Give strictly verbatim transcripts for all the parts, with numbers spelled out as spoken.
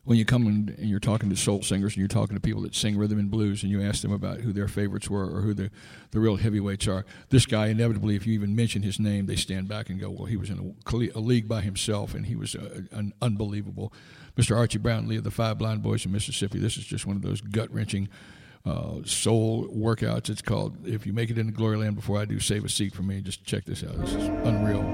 when you come in and you're talking to soul singers and you're talking to people that sing rhythm and blues and you ask them about who their favorites were or who the, the real heavyweights are, this guy, inevitably, if you even mention his name, they stand back and go, well, he was in a, a league by himself, and he was a, an unbelievable. Mister Archie Brownlee of the Five Blind Boys of Mississippi. This is just one of those gut-wrenching uh, soul workouts. It's called, If You Make It into Glory Land Before I Do, Save a Seat for Me. Just check this out. This is unreal.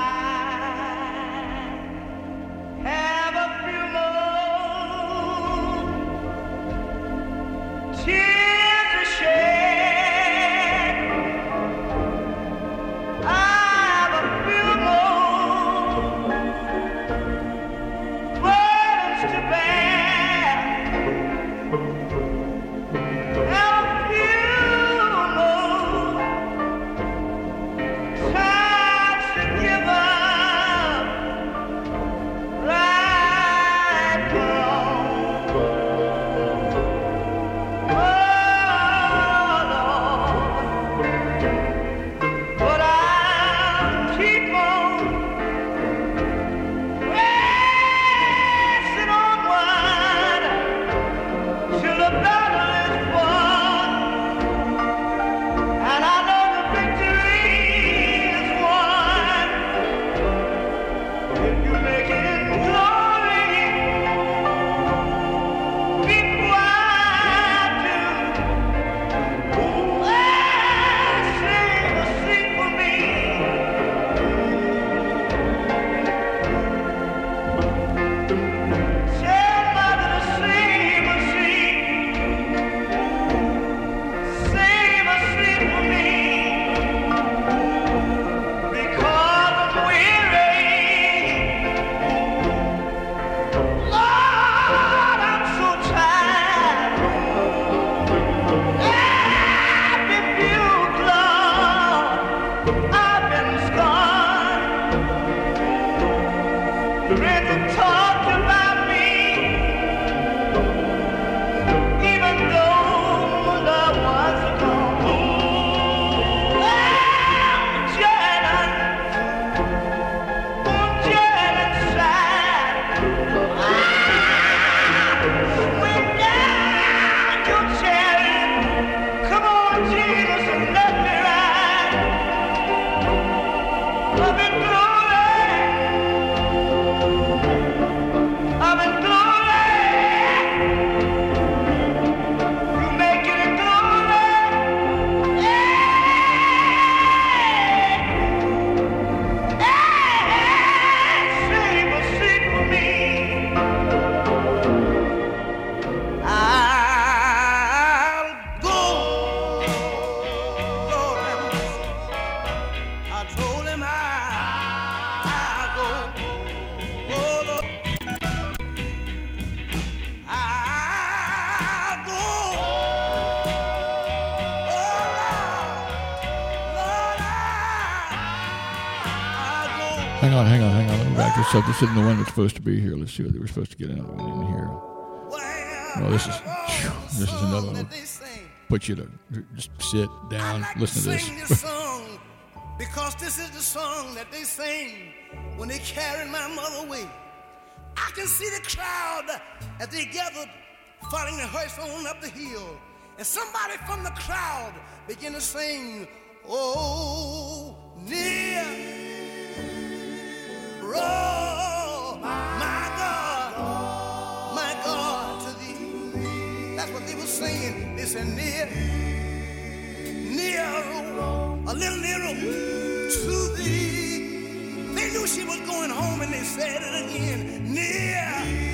Hang on, hang on, hang on. Let me back this up. This isn't the one that's supposed to be here. Let's see what they were supposed to get another one in here. No, this is this is another one. Put you to just sit down, listen to this. this song because this is the song that they sing when they carried my mother away. I can see the crowd as they gathered, following the hearse on up the hill, and somebody from the crowd began to sing, "Oh, near." Oh, my God, my God, to thee. That's what they were saying. They said, near, near, a little nearer to thee. They knew she was going home and they said it again. Near,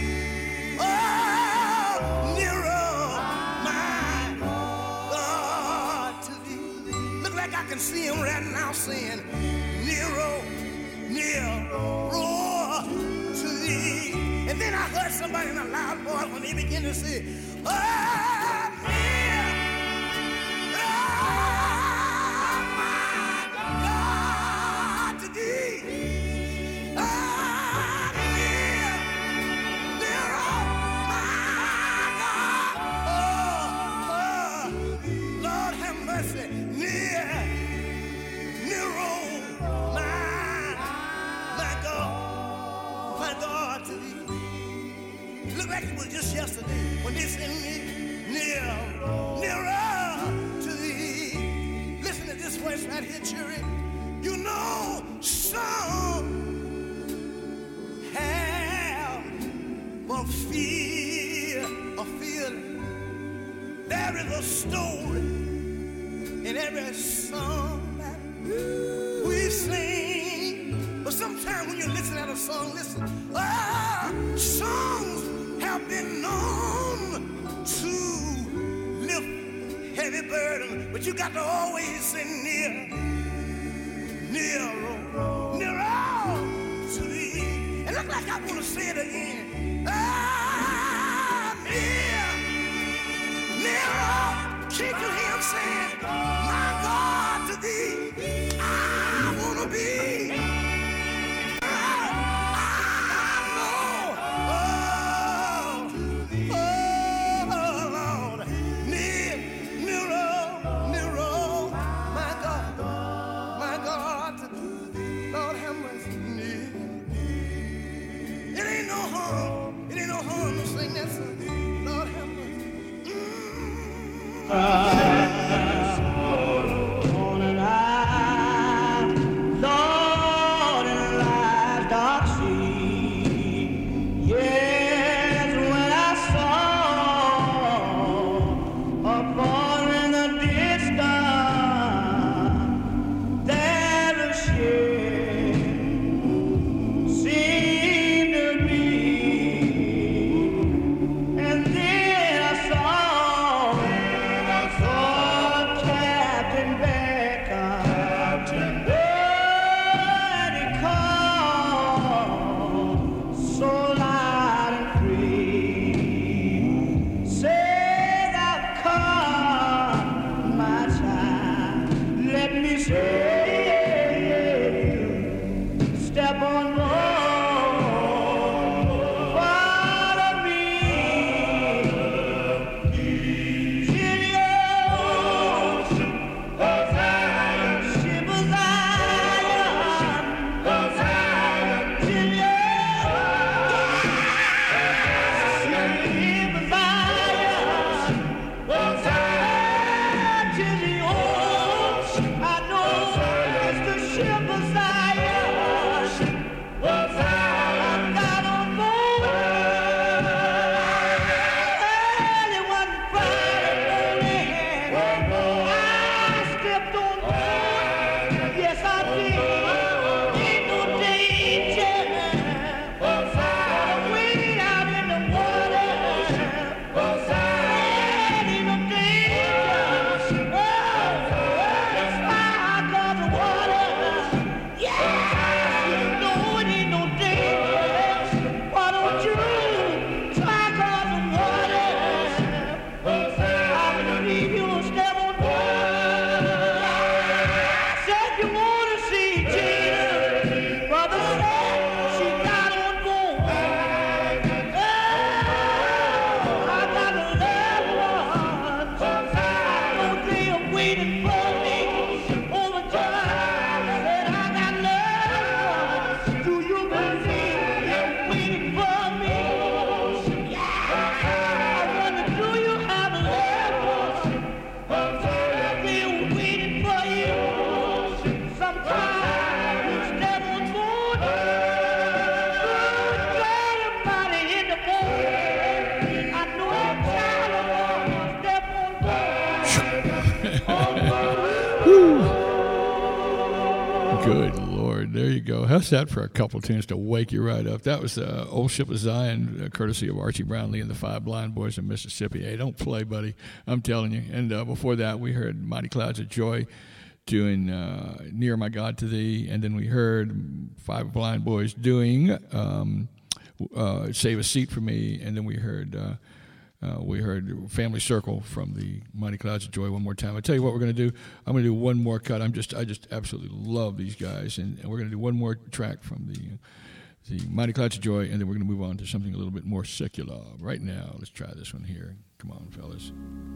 oh, nearer, my God, to thee. Look like I can see him right now saying, nearer. Near, roar to thee. And then I heard somebody in a loud voice when they began to say, oh, near, oh, my God, to thee. Oh, near, near, oh, my God. Oh, oh, Lord have mercy. Near, near, oh, my my God, to thee. It looked like it was just yesterday when they sent me near, nearer to thee. Listen to this voice right here, children. You know, some have a fear, a feeling. There is a story in every song that we sing. But sometimes when you listen at a song, listen, ah, songs have been known to lift heavy burdens, but you got to always say near, near, near to thee. And look like I want to say it again. Ah, near, near. Can't you hear him saying, my God, to thee, I want to be. Good Lord, there you go. How's that for a couple tunes to wake you right up? That was uh, Old Ship of Zion, uh, courtesy of Archie Brownlee and the Five Blind Boys of Mississippi. Hey, don't play, buddy. I'm telling you. And uh, before that, we heard Mighty Clouds of Joy doing uh, Near My God to Thee. And then we heard Five Blind Boys doing um, uh, Save a Seat for Me. And then we heard... Uh, Uh, we heard Family Circle from the Mighty Clouds of Joy one more time. I tell you what we're going to do. I'm going to do one more cut. I'm just, I just absolutely love these guys, and, and we're going to do one more track from the the Mighty Clouds of Joy, and then we're going to move on to something a little bit more secular. Right now, let's try this one here. Come on, fellas.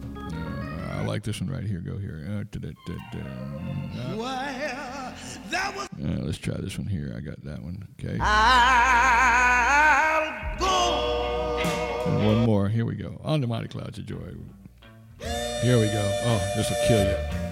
Uh, I like this one right here. Go here. Uh, da, da, da, da. Uh, well, that was. Uh, let's try this one here. I got that one. Okay. I'll go. One more. Here we go. On the Mighty Clouds of Joy. Here we go. Oh, this will kill you.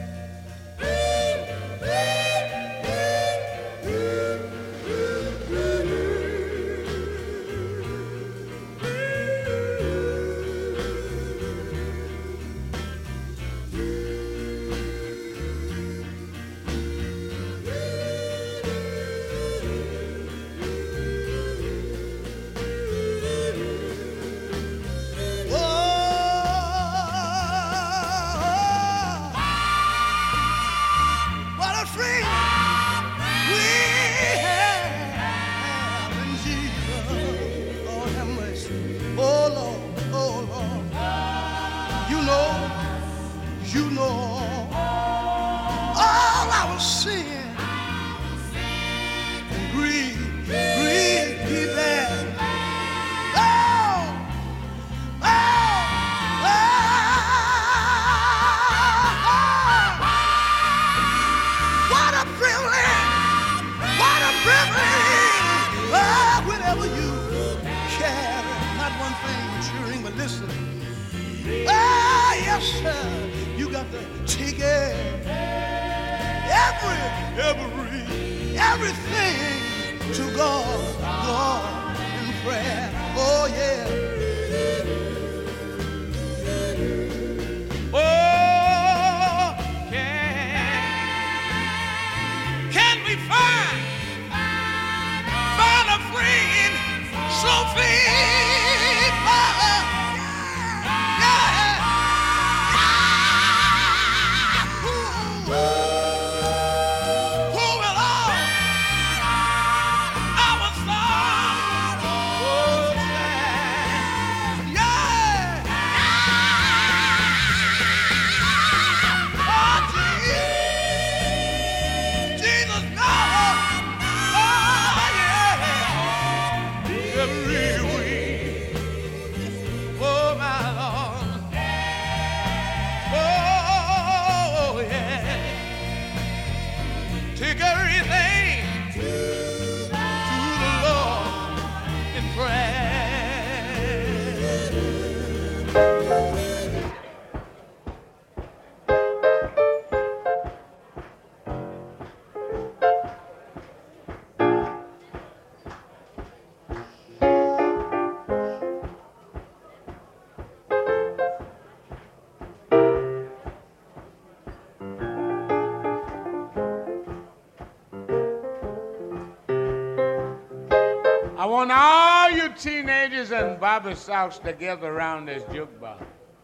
I want all you teenagers and Bobby Sox together around this jukebox.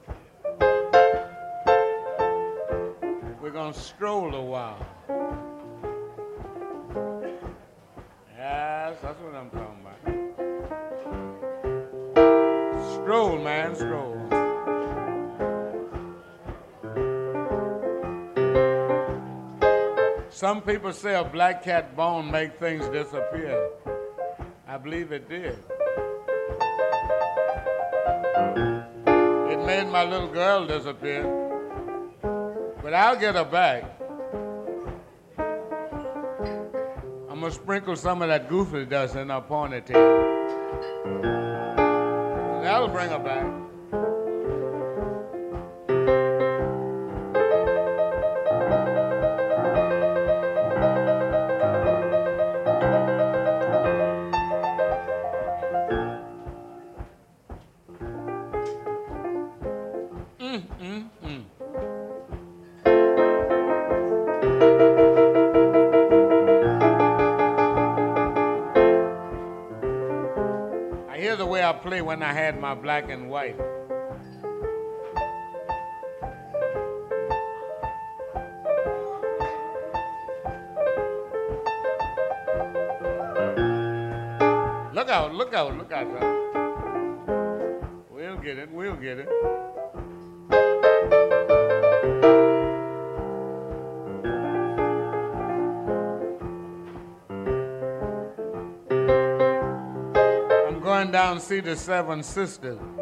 We're gonna stroll a while. Yes, that's what I'm talking about. Stroll, man, stroll. Some people say a black cat bone make things disappear. I believe it did. It made my little girl disappear, but I'll get her back. I'm gonna sprinkle some of that goofy dust in her ponytail. That'll bring her back. Play when I had my black and white. Look out, look out, look out, son. We'll get it, we'll get it. Down see the seven sisters.